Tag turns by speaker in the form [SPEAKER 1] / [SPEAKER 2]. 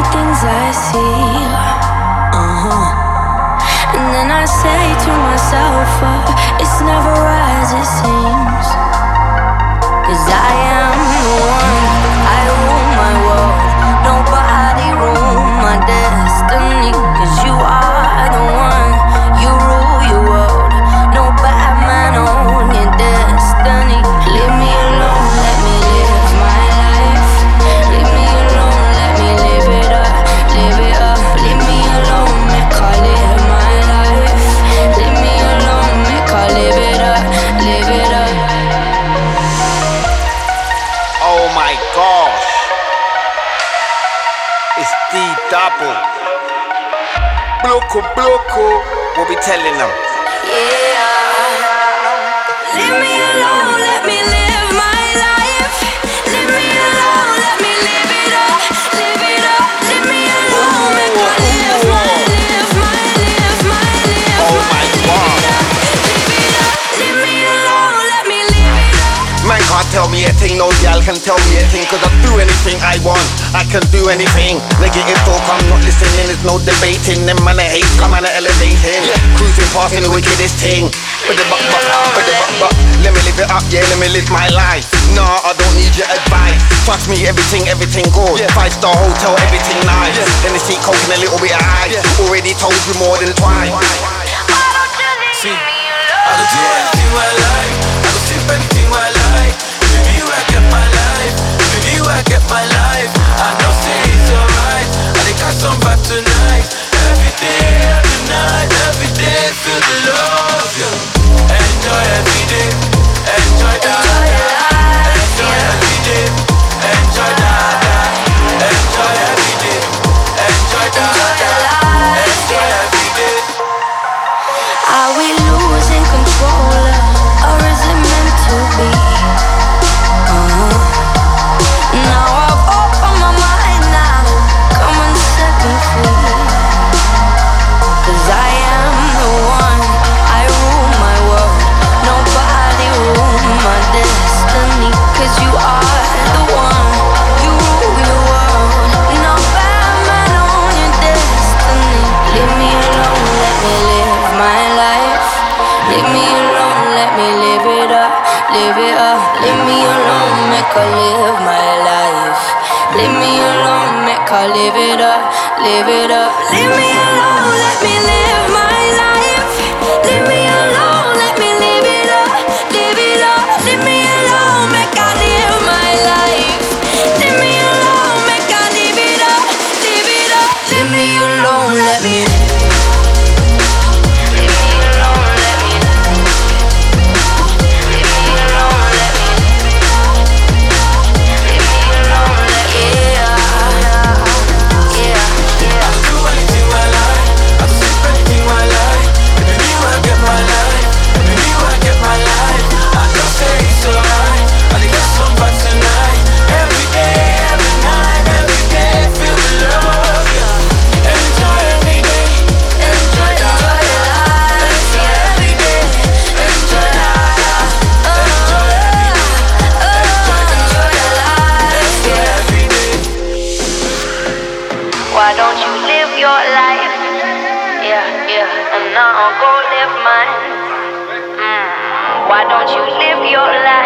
[SPEAKER 1] things I see. And then I say to myself, it's never as it seems. 'Cause I am the one, I rule my world. Nobody rule my destiny. 'Cause you are the one, you rule your world. No bad man on your destiny. Leave me alone, let me live my life. Leave me alone, let me live it up, live it up. Leave me alone, make I live my life. Leave me alone, make I live it up, live it up.
[SPEAKER 2] Oh my gosh, it's D double. Bloco, we'll be telling them.
[SPEAKER 1] Yeah. Leave me alone, let me live my life. Leave me alone, let me live it up, live it up. Leave me alone, make I live my, live my, live my, live
[SPEAKER 2] Oh
[SPEAKER 1] my,
[SPEAKER 2] my
[SPEAKER 1] live
[SPEAKER 2] God.
[SPEAKER 1] it up, live it up. Leave me alone, let me live it up.
[SPEAKER 2] Man can't tell me a thing, no gal can tell me a thing. 'Cause I do anything I want, I can do anything. Negative talk, I'm not listening, there's no debating. Them man I hate, come on elevating. Cruising past in the wickedest thing. But let me live it up, yeah, let me live my life. Nah, I don't need your advice. Trust me, everything good. 5-star hotel, everything nice. Then they see coke and a little bit of ice. Already told you more than twice.
[SPEAKER 1] See,
[SPEAKER 3] I could do anything I like, I could sip anything I like. With you I get my life, with you I get my life. I know say it's alright, I think I some back tonight. Every day, every night, every day, feel the love, yeah. Enjoy every day, enjoy that. Enjoy every day, enjoy that. Enjoy every day, enjoy that. Enjoy every day.
[SPEAKER 1] are we losing control, or is it meant to be? Now I've opened my mind now, come and set me free. 'Cause I am the one, I rule my world. Nobody rule my destiny. 'Cause you are the one, you rule your world. No bad man on your destiny. Leave me alone, let me live my life. Leave me alone, let me live it up, live it up. Leave me alone, make I live my life. Leave me alone, make I live it up, live it up. Leave me alone, let me live my life. Leave me alone, let me live it up, live it up. Leave me alone, make I live my life. Leave me alone, make I live it up, live it up. Leave me alone, let me. Leave me alone, let me. Leave me alone, let me. Leave me alone, let me. Yeah.
[SPEAKER 3] I could do anything I like, I could sip anything I like. With you I get my life, with you I get my life. I know say it's alright, I think I some back tonight. Every day, every night, every day, feel the love, yeah. Enjoy every day, enjoy that. Enjoy every day, enjoy that. Enjoy every day, enjoy every day.
[SPEAKER 1] Why don't you live your life? Yeah, and now I'll go live mine. Why don't you live your life?